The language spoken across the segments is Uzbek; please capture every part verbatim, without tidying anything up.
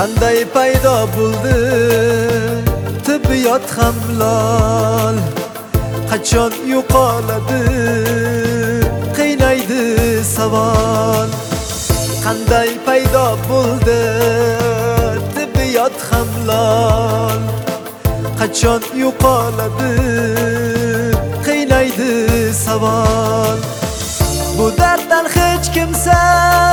qanday paydo bo'ldi tibbiyot ham lol, qachon yo'qoladi qiynaydi savol. Qanday paydo bo'ldi tibbiyot ham lol, qachon yo'qoladi qiynaydi savol. Bu darddan hech kimsa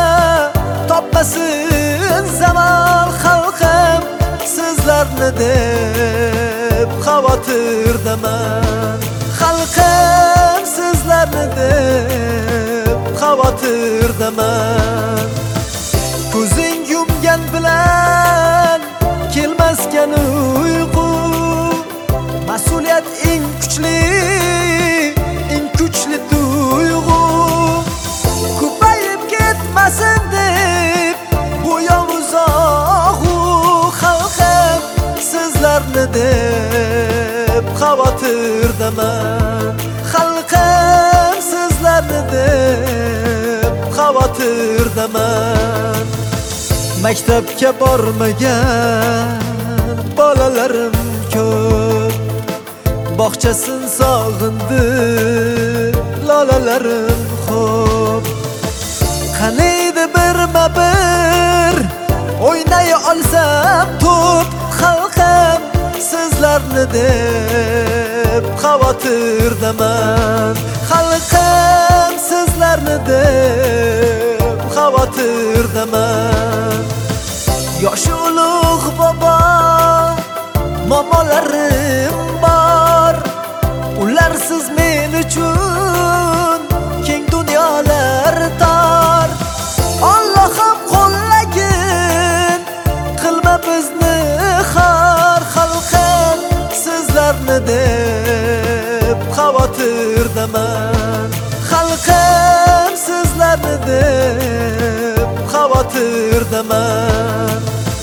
topmasin zamon, xalqim sizlarni deb xavotirdaman. Xalqim sizlarni deb xavotirdaman. Ko'zing yumgan bilan kelmasgan uyqu, mas'uliyat eng kuchli, eng kuchli tuyg'u. Ko'payib ketmasin deb bo'yov uzoqu, xalqim sizlarni deb xavotirdaman. Xalqim sizlarni deb xavotirdaman. Maktabga bormagan bolalarim ko'p, bog'chasin sog'indi lolalarim xo'p. Qaniydi birma-bir o'ynay olsam to'p, xalqim sizlarni deb xavotirdaman. Xalqim sizlarni deb xavotirdaman. Yoshi ulug' bobo momolarim bor, ularsiz men uchun keng dunyolar tor. Allohim qo'llagin, qilma bizni xor, xalqim sizlarni deb xavotirdaman. Xalqim sizlarni deb xavotirdaman.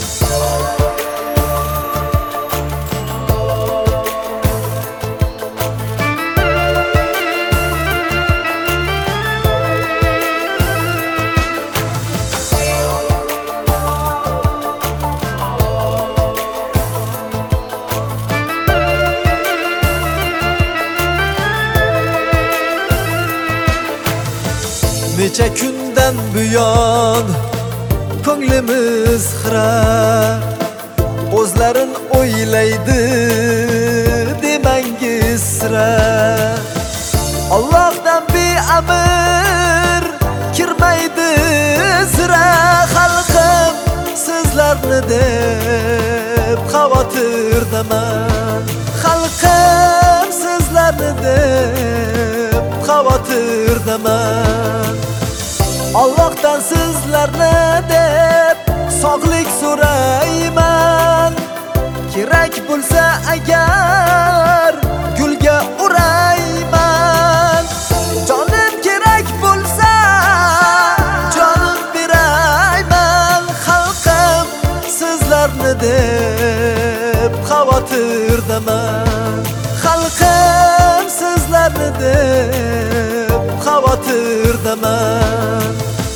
Necha kundan buyon ko'nglimiz xira, o'zlarin o'ylaydi demangiz sira. Allohdan beamr kirmaydi sira, xalqim sizlarni deb xavotirdaman. Xalqim sizlarni deb xavotirdaman. Allohdan sizlarni deb sog'lik so'rayman. Kerak bo'lsa agar gulga urayman. Jonim kerak bo'lsa jonim berayman. Xalqim sizlarni deb xavotirdaman. Xalqim sizlarni deb xavotirdaman.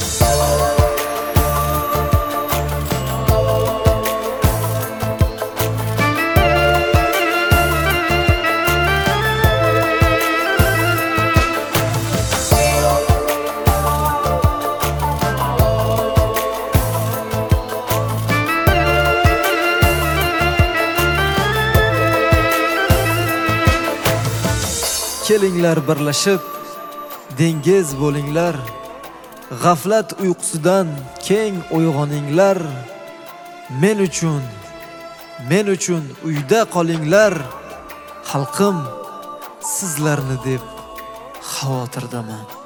Kelinglar birlashib dengiz bo'linglar, g'aflat uyqusidan keng uyg'oninglar. Men uchun, men uchun uyda qolinglar, xalqim sizlarni deb xavotirdaman.